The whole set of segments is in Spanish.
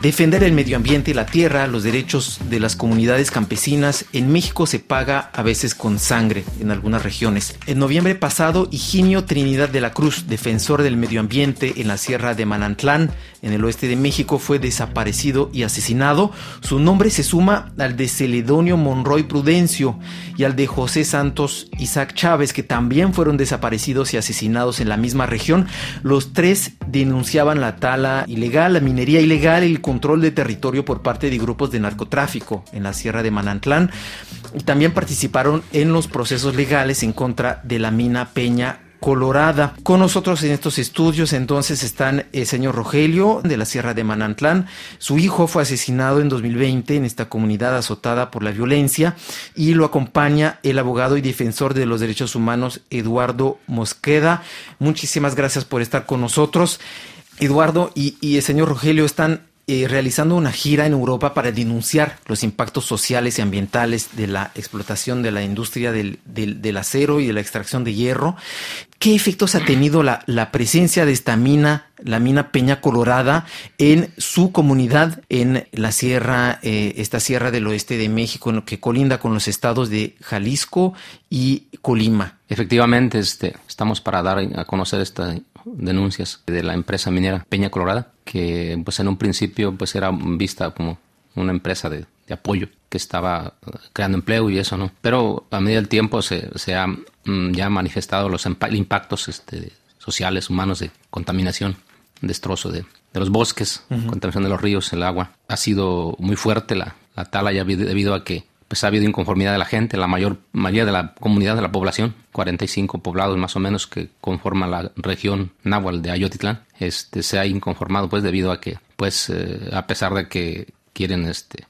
Defender el medio ambiente y la tierra, los derechos de las comunidades campesinas, en México se paga a veces con sangre en algunas regiones. En noviembre pasado, Higinio Trinidad de la Cruz, defensor del medio ambiente en la Sierra de Manantlán, en el oeste de México, fue desaparecido y asesinado. Su nombre se suma al de Celedonio Monroy Prudencio y al de José Santos Isaac Chávez, que también fueron desaparecidos y asesinados en la misma región. Los tres denunciaban la tala ilegal, la minería ilegal y el control de territorio por parte de grupos de narcotráfico en la Sierra de Manantlán, y también participaron en los procesos legales en contra de la mina Peña Colorada. Con nosotros en estos estudios entonces están el señor Rogelio de la Sierra de Manantlán. Su hijo fue asesinado en 2020 en esta comunidad azotada por la violencia, y lo acompaña el abogado y defensor de los derechos humanos Eduardo Mosqueda. Muchísimas gracias por estar con nosotros. Eduardo y el señor Rogelio están realizando una gira en Europa para denunciar los impactos sociales y ambientales de la explotación de la industria del acero y de la extracción de hierro. ¿Qué efectos ha tenido la presencia de esta mina, la mina Peña Colorada, en su comunidad en la sierra, esta sierra del oeste de México, que colinda con los estados de Jalisco y Colima? Efectivamente, estamos para dar a conocer estas denuncias de la empresa minera Peña Colorada, que pues en un principio pues era vista como una empresa de apoyo que estaba creando empleo y eso, ¿no? Pero a medida del tiempo se ha ya manifestado los impactos sociales, humanos, de contaminación, destrozo de los bosques, contaminación de los ríos, el agua. Ha sido muy fuerte la tala ya debido a que pues ha habido inconformidad de la gente, la mayoría de la comunidad, de la población, 45 poblados más o menos que conforman la región náhuatl de Ayotitlán, se ha inconformado pues debido a que pues a pesar de que quieren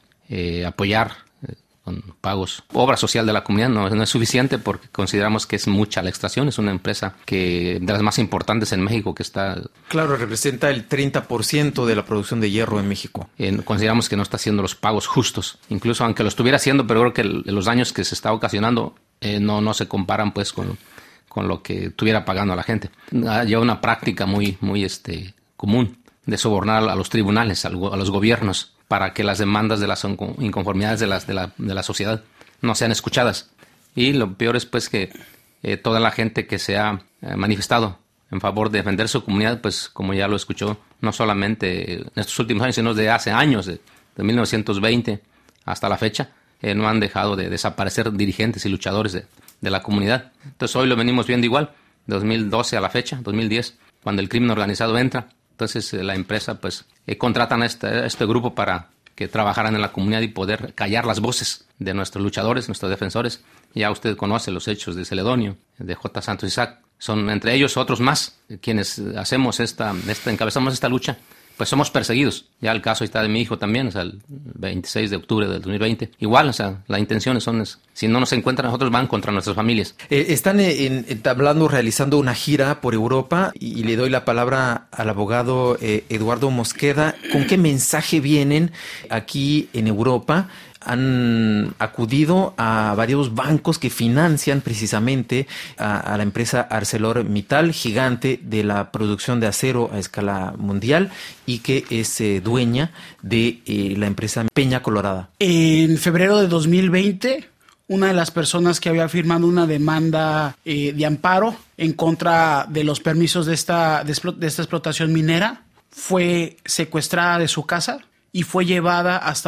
apoyar con pagos obra social de la comunidad, no es suficiente, porque consideramos que es mucha la extracción. Es una empresa de las más importantes en México, que está... Claro, representa el 30% de la producción de hierro en México. Consideramos que no está haciendo los pagos justos, incluso aunque lo estuviera haciendo, pero creo que los daños que se está ocasionando no se comparan pues con lo que estuviera pagando a la gente. Hay una práctica muy común de sobornar a los tribunales, a los gobiernos, para que las demandas de las inconformidades de la sociedad no sean escuchadas. Y lo peor es pues que toda la gente que se ha manifestado en favor de defender su comunidad, pues como ya lo escuchó, no solamente en estos últimos años, sino de hace años, de 1920 hasta la fecha, no han dejado de desaparecer dirigentes y luchadores de la comunidad. Entonces hoy lo venimos viendo igual, de 2012 a la fecha, 2010, cuando el crimen organizado entra. Entonces la empresa pues contratan a este grupo para que trabajaran en la comunidad y poder callar las voces de nuestros luchadores, nuestros defensores. Ya usted conoce los hechos de Celedonio, de J. Santos Isaac. Son entre ellos otros más quienes hacemos encabezamos esta lucha. Pues somos perseguidos. Ya el caso está de mi hijo también, o sea, el 26 de octubre del 2020. Igual, o sea, las intenciones son, si no nos encuentran nosotros, van contra nuestras familias. Están realizando una gira por Europa, y le doy la palabra al abogado Eduardo Mosqueda. ¿Con qué mensaje vienen aquí en Europa? Han acudido a varios bancos que financian precisamente a la empresa ArcelorMittal, gigante de la producción de acero a escala mundial, y que es dueña de la empresa Peña Colorada. En febrero de 2020, una de las personas que había firmado una demanda de amparo en contra de los permisos de esta explotación minera fue secuestrada de su casa y fue llevada hasta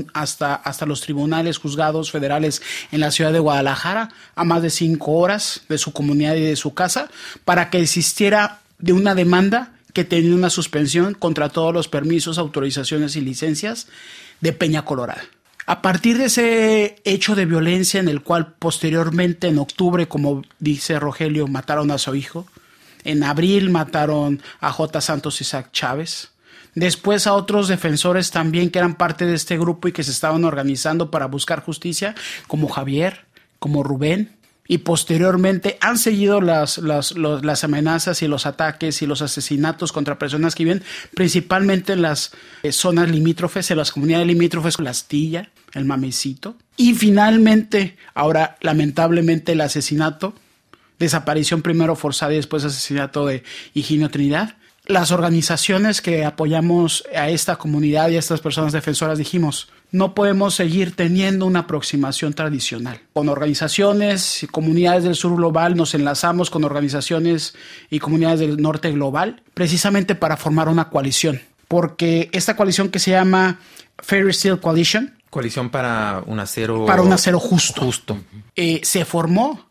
hasta los tribunales, juzgados federales en la ciudad de Guadalajara, a más de 5 horas de su comunidad y de su casa, para que desistiera de una demanda que tenía una suspensión contra todos los permisos, autorizaciones y licencias de Peña Colorada. A partir de ese hecho de violencia, en el cual posteriormente, en octubre, como dice Rogelio, mataron a su hijo, en abril mataron a J. Santos Isaac Chávez, después a otros defensores también que eran parte de este grupo y que se estaban organizando para buscar justicia, como Javier, como Rubén, y posteriormente han seguido las amenazas y los ataques y los asesinatos contra personas que viven principalmente en las zonas limítrofes, en las comunidades limítrofes, la Astilla, el Mamecito, y finalmente, ahora lamentablemente, el asesinato, desaparición primero forzada y después asesinato de Higinio Trinidad. las organizaciones que apoyamos a esta comunidad y a estas personas defensoras dijimos, no podemos seguir teniendo una aproximación tradicional. Con organizaciones y comunidades del sur global nos enlazamos con organizaciones y comunidades del norte global, precisamente para formar una coalición. Porque esta coalición que se llama Fair Steel Coalition, coalición para un acero justo. Se formó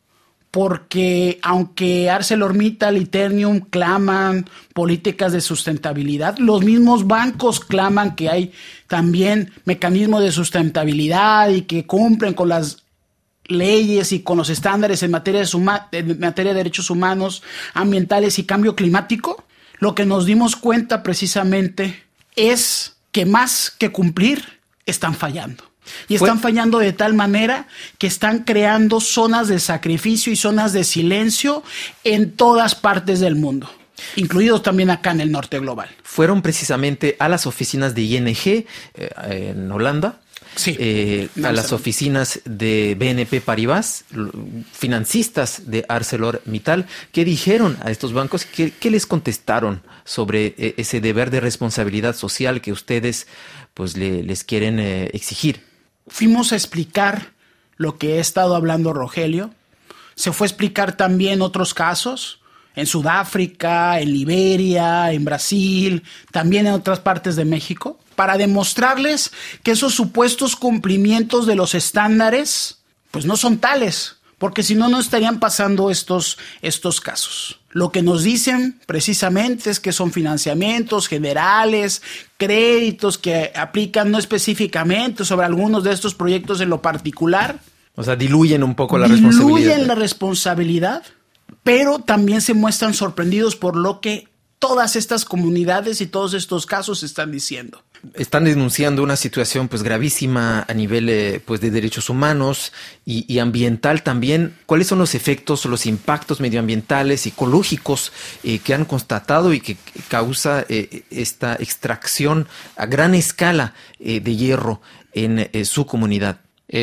porque aunque ArcelorMittal y Ternium claman políticas de sustentabilidad, los mismos bancos claman que hay también mecanismos de sustentabilidad y que cumplen con las leyes y con los estándares en materia de derechos humanos, ambientales y cambio climático. Lo que nos dimos cuenta precisamente es que más que cumplir, están fallando. Y están fallando de tal manera que están creando zonas de sacrificio y zonas de silencio en todas partes del mundo, incluidos también acá en el norte global. Fueron precisamente a las oficinas de ING en Holanda. Sí, a las oficinas de BNP Paribas, financistas de ArcelorMittal. ¿Qué dijeron a estos bancos? ¿Qué les contestaron sobre ese deber de responsabilidad social que ustedes pues les quieren exigir? Fuimos a explicar lo que he estado hablando Rogelio. Se fue a explicar también otros casos en Sudáfrica, en Liberia, en Brasil, también en otras partes de México, para demostrarles que esos supuestos cumplimientos de los estándares pues no son tales, porque si no, no estarían pasando estos casos. Lo que nos dicen precisamente es que son financiamientos generales, créditos que aplican no específicamente sobre algunos de estos proyectos en lo particular. O sea, diluyen un poco la responsabilidad. Diluyen la responsabilidad, pero también se muestran sorprendidos por lo que todas estas comunidades y todos estos casos están diciendo. Están denunciando una situación pues gravísima a nivel pues de derechos humanos y ambiental también. ¿Cuáles son los efectos o los impactos medioambientales, psicológicos que han constatado y que causa esta extracción a gran escala de hierro en su comunidad?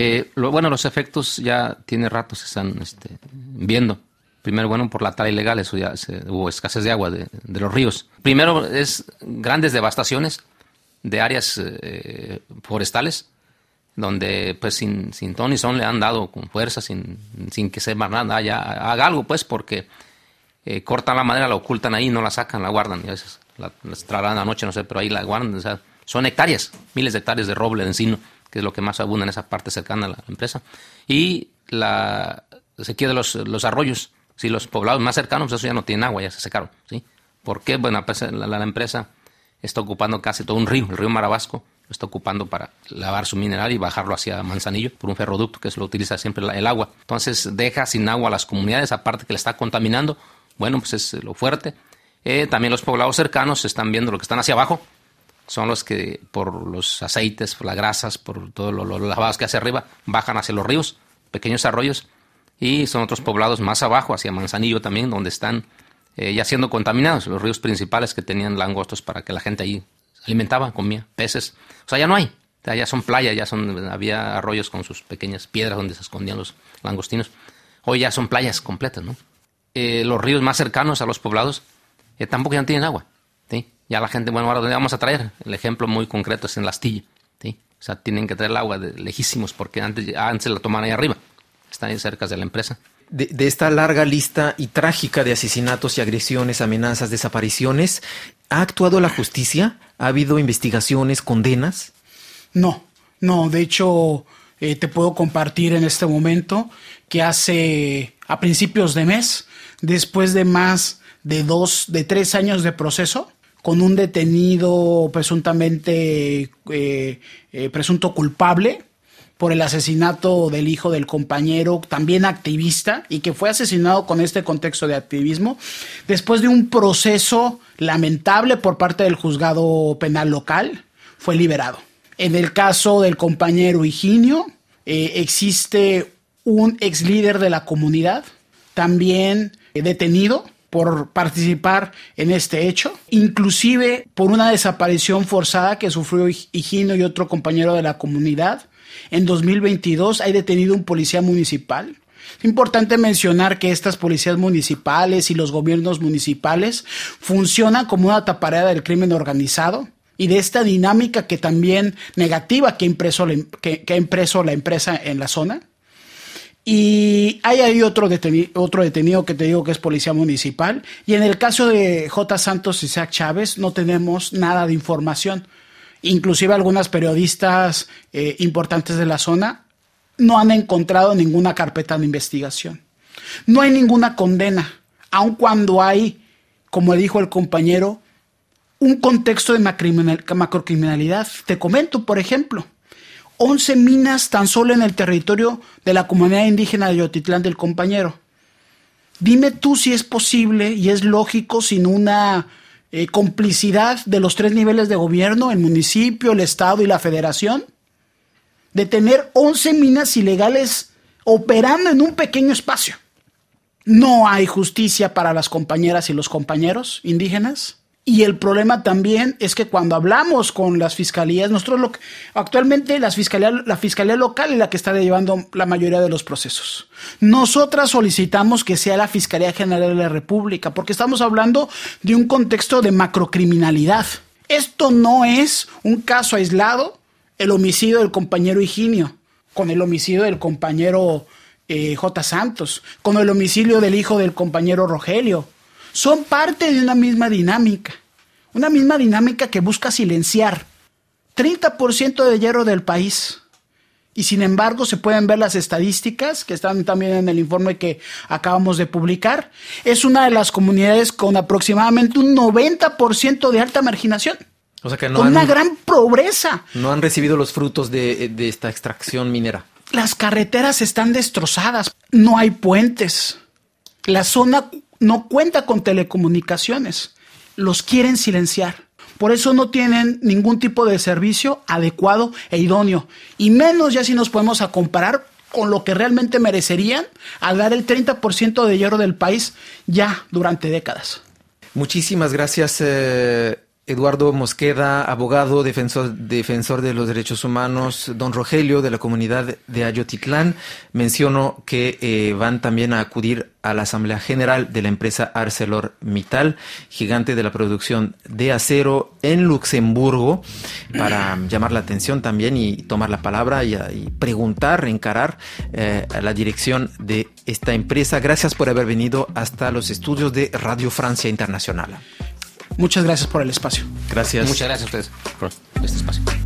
Los efectos ya tiene rato se están viendo. Primero, por la tala ilegal, eso ya hubo escasez de agua de los ríos. Primero es grandes devastaciones de áreas forestales, donde pues sin ton ni son le han dado con fuerza, sin que sepa nada, ya haga algo pues, porque cortan la madera, la ocultan ahí, no la sacan, la guardan, y a veces la traerán a la noche, no sé, pero ahí la guardan. O sea, son hectáreas, miles de hectáreas de roble, de encino, que es lo que más abunda en esa parte cercana a la empresa. Y la sequía de los arroyos. Si los poblados más cercanos, pues eso ya no tienen agua, ya se secaron, ¿sí? ¿Por qué? Bueno, pues la empresa está ocupando casi todo un río, el río Marabasco, lo está ocupando para lavar su mineral y bajarlo hacia Manzanillo por un ferroducto que lo utiliza siempre el agua. Entonces deja sin agua a las comunidades, aparte que le está contaminando. Bueno, pues es lo fuerte. También los poblados cercanos están viendo lo que están hacia abajo. Son los que por los aceites, por las grasas, por todos los lavados que hace arriba, bajan hacia los ríos, pequeños arroyos. Y son otros poblados más abajo, hacia Manzanillo también, donde están ya siendo contaminados. Los ríos principales que tenían langostos para que la gente ahí se alimentaba, comía peces. O sea, ya no hay. O sea, ya son playas, había arroyos con sus pequeñas piedras donde se escondían los langostinos. Hoy ya son playas completas, ¿no? Los ríos más cercanos a los poblados tampoco ya no tienen agua, ¿sí? Ya la gente, ahora ¿dónde vamos a traer? El ejemplo muy concreto es en la Astilla, ¿sí? O sea, tienen que traer el agua de lejísimos porque antes la tomaban ahí arriba. Están ahí cerca de la empresa. De esta larga lista y trágica de asesinatos y agresiones, amenazas, desapariciones, ¿ha actuado la justicia? ¿Ha habido investigaciones, condenas? No. De hecho, te puedo compartir en este momento que a principios de mes, después de más de 3 años de proceso, con un detenido presuntamente presunto culpable por el asesinato del hijo del compañero, también activista, y que fue asesinado con este contexto de activismo, después de un proceso lamentable por parte del juzgado penal local, fue liberado. En el caso del compañero Higinio, existe un ex líder de la comunidad, también detenido por participar en este hecho, inclusive por una desaparición forzada que sufrió Higinio y otro compañero de la comunidad. En 2022 hay detenido un policía municipal Es importante mencionar que estas policías municipales y los gobiernos municipales funcionan como una taparera del crimen organizado y de esta dinámica que también negativa que ha impreso la empresa en la zona. Y hay ahí otro detenido que te digo que es policía municipal. Y en el caso de J. Santos y Isaac Chávez no tenemos nada de información. Inclusive algunas periodistas importantes de la zona no han encontrado ninguna carpeta de investigación. No hay ninguna condena, aun cuando hay, como dijo el compañero, un contexto de macrocriminalidad. Te comento, por ejemplo, 11 minas tan solo en el territorio de la comunidad indígena de Yotitlán del compañero. Dime tú si es posible y es lógico sin una complicidad de los 3 niveles de gobierno, el municipio, el estado y la federación, de tener 11 minas ilegales operando en un pequeño espacio. No hay justicia para las compañeras y los compañeros indígenas. Y el problema también es que cuando hablamos con las fiscalías, actualmente la fiscalía local es la que está llevando la mayoría de los procesos. Nosotras solicitamos que sea la Fiscalía General de la República, porque estamos hablando de un contexto de macrocriminalidad. Esto no es un caso aislado, el homicidio del compañero Higinio, con el homicidio del compañero J. Santos, con el homicidio del hijo del compañero Rogelio. Son parte de una misma dinámica que busca silenciar 30% de hierro del país. Y sin embargo se pueden ver las estadísticas que están también en el informe que acabamos de publicar. Es una de las comunidades con aproximadamente un 90% de alta marginación. O sea que con una gran pobreza. No han recibido los frutos de esta extracción minera. Las carreteras están destrozadas, no hay puentes. La zona no cuenta con telecomunicaciones. Los quieren silenciar. Por eso no tienen ningún tipo de servicio adecuado e idóneo. Y menos ya si nos podemos a comparar con lo que realmente merecerían al dar el 30% de hierro del país ya durante décadas. Muchísimas gracias, Eduardo Mosqueda, abogado, defensor de los derechos humanos. Don Rogelio, de la comunidad de Ayotitlán. Menciono que van también a acudir a la Asamblea General de la empresa ArcelorMittal, gigante de la producción de acero en Luxemburgo, para llamar la atención también y tomar la palabra y preguntar, encarar a la dirección de esta empresa. Gracias por haber venido hasta los estudios de Radio Francia Internacional. Muchas gracias por el espacio. Gracias. Muchas gracias a ustedes por este espacio.